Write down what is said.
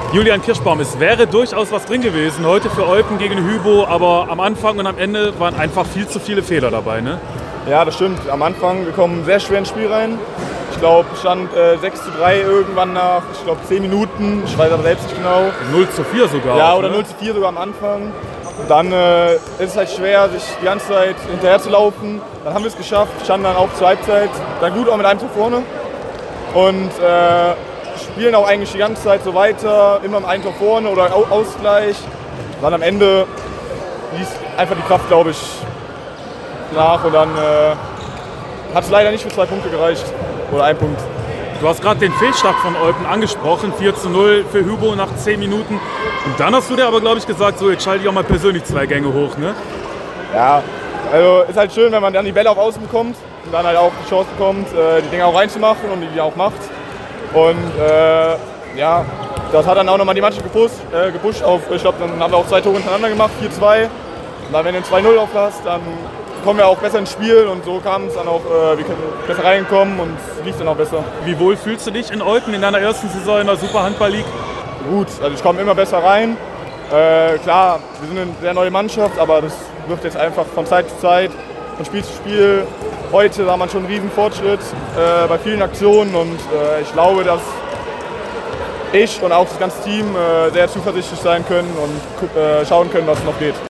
Julian Kirschbaum, es wäre durchaus was drin gewesen heute für Eupen gegen Hybo, aber am Anfang und am Ende waren einfach viel zu viele Fehler dabei, ne? Ja, das stimmt. Am Anfang, wir kommen sehr schwer ins Spiel rein. Ich glaube, stand 6:3 irgendwann nach, 10 Minuten. Ich weiß aber selbst nicht genau. 0:4 sogar. Ja, auch, oder ne? 0:4 sogar am Anfang. Dann ist es halt schwer, sich die ganze Zeit hinterher zu laufen. Dann haben wir es geschafft, standen dann auch zur Halbzeit. Dann gut auch mit einem Tor vorne. Und spielen auch eigentlich die ganze Zeit so weiter, immer mit einem Tor vorne oder Ausgleich. Dann am Ende ließ einfach die Kraft, glaube ich, nach und dann hat es leider nicht für 2 Punkte gereicht oder 1 Punkt. Du hast gerade den Fehlstart von Eupen angesprochen, 4:0 für Hybo nach 10 Minuten. Und dann hast du dir aber, glaube ich, gesagt, so jetzt schalte ich auch mal persönlich 2 Gänge hoch, ne? Ja, also ist halt schön, wenn man dann die Bälle auf Außen bekommt und dann halt auch die Chance bekommt, die Dinger auch reinzumachen und die auch macht. Und ja, das hat dann auch nochmal die Mannschaft gepusht auf, ich glaube, dann haben wir auch 2 Tore hintereinander gemacht, 4:2. Und dann, wenn du 2:0 auflässt, dann kommen wir auch besser ins Spiel und so kam es dann auch, wir können besser reinkommen und es lief dann auch besser. Wie wohl fühlst du dich in Eupen in deiner ersten Saison in der Super Handball League? Gut, also ich komme immer besser rein. Klar, wir sind eine sehr neue Mannschaft, aber das wird jetzt einfach von Zeit zu Zeit, von Spiel zu Spiel. Heute sah man schon einen riesen Fortschritt bei vielen Aktionen und ich glaube, dass ich und auch das ganze Team sehr zuversichtlich sein können und schauen können, was noch geht.